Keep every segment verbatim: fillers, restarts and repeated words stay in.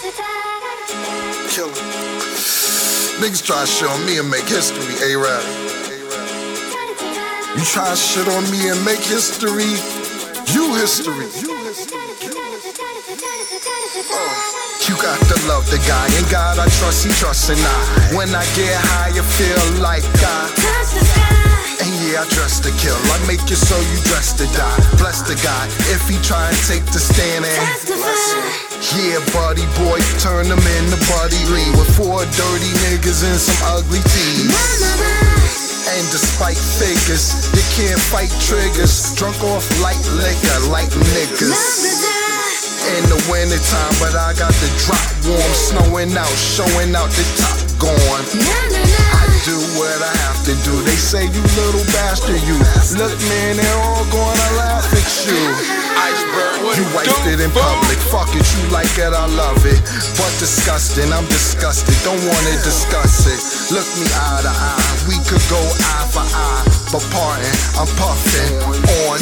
Killer. Niggas try to shit on me and make history, A-Rap. You try to shit on me and make history, you history. Uh, you got to love the guy, and God I trust, he trusts and I. When I get high, you feel like I touch the sky. And yeah, I dress to kill, I make it so you dress to die. Bless the guy, if he try and take the stand and yeah, buddy boy, turn him into Buddy Lee with four dirty niggas and some ugly teeth. And despite figures, you can't fight triggers. Drunk off light liquor like niggas. In the winter time, but I got the drop warm, snowing out, showing out the top gone. I do what I have to do. They say you little bastard, you. Look, man, they're all gonna laugh at you. You wiped it in public, fuck it, you like it, I love it. But disgusting, I'm disgusted, don't wanna discuss it. Look me eye to eye, we could go eye for eye. But parting, I'm puffing on.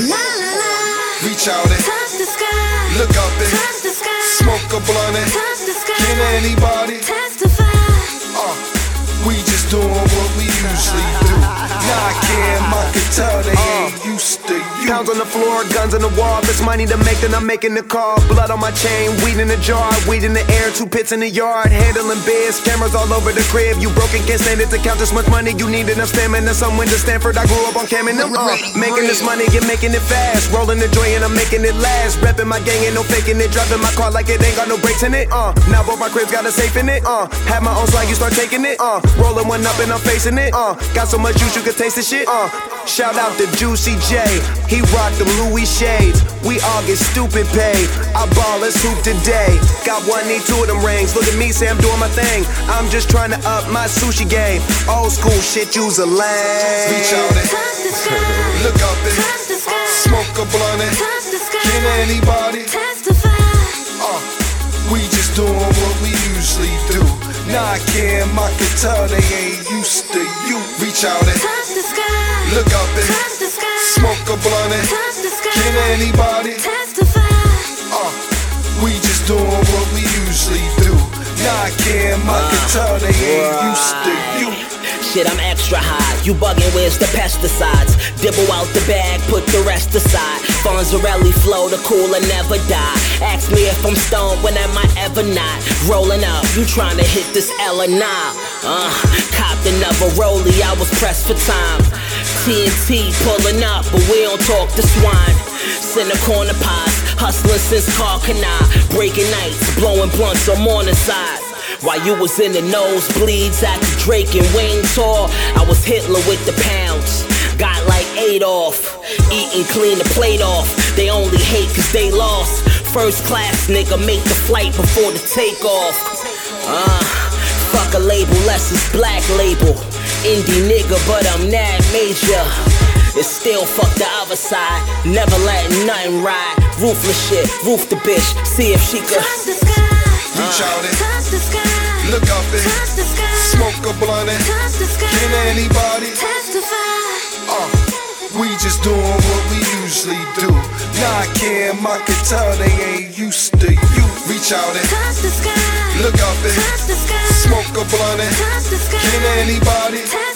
Reach out and touch the sky. Look up and touch the sky. Smoke a blunt and touch the sky. Can anybody testify? Uh, we just doing what we usually do. Nah, I can't, I can tell they ain't used to you. Pounds on the floor, guns on the wall. If it's money to make, then I'm making the call. Blood on my chain, weed in the jar, weed in the air, two pits in the yard. Handling biz, cameras all over the crib. You broken, can't stand it to count this much money. You need enough stamina. Some went to Stanford, I grew up on Cam and them. Uh, making this money, get making it fast. Rolling the joint and I'm making it last. Repping my gang, ain't no faking it. Driving my car like it ain't got no brakes in it. Uh, now both my cribs got a safe in it. Uh, have my own swag, you start taking it. Uh, rolling one up and I'm facing it. Uh, got so much juice you could taste the shit. Uh, shout out to Juicy J. He rocked them Louis shades. We all get stupid pay. I ball, let's hoop today. Got one, need two of them rings. Look at me, say I'm doing my thing. I'm just trying to up my sushi game. Old school shit, use a lane. Reach out and look up and smoke a blunt and can anybody testify? Uh, we just doing what we usually do. Nah, I can't, I can tell they ain't used to you. Reach out and look up and smoke a blunt and can anybody testify? Uh, we just doing what we usually do. Nah, I can't, I can tell they ain't used to you. Shit, I'm extra high. You bugging, where's the pesticides? Dibble out the bag, put the rest aside. Fonzarelli flow, the cooler never die. Ask me if I'm stoned, when am I ever not? Rolling up, you trying to hit this L or nah? Uh, copped another rollie, I was pressed for time. T N T pulling up, but we don't talk to swine. Center corner pies, hustling since car canal. Breaking nights, blowing blunts on morning side. While you was in the nosebleeds at the Drake and Wayne tour, I was Hitler with the pounds. Got like Adolf, eating clean the plate off. They only hate cause they lost. First class nigga make the flight before the takeoff. Uh, fuck a label, less is black label. Indie nigga, but I'm not major. It's still fuck the other side, never letting nothing ride. Ruthless shit, roof the bitch, see if she could. Reach out and look up and smoke a blunt and can anybody testify? Uh, we just doing what we usually do. Nah, I can't, I can tell they ain't used to you. Reach out and look up and smoke a blunt and can anybody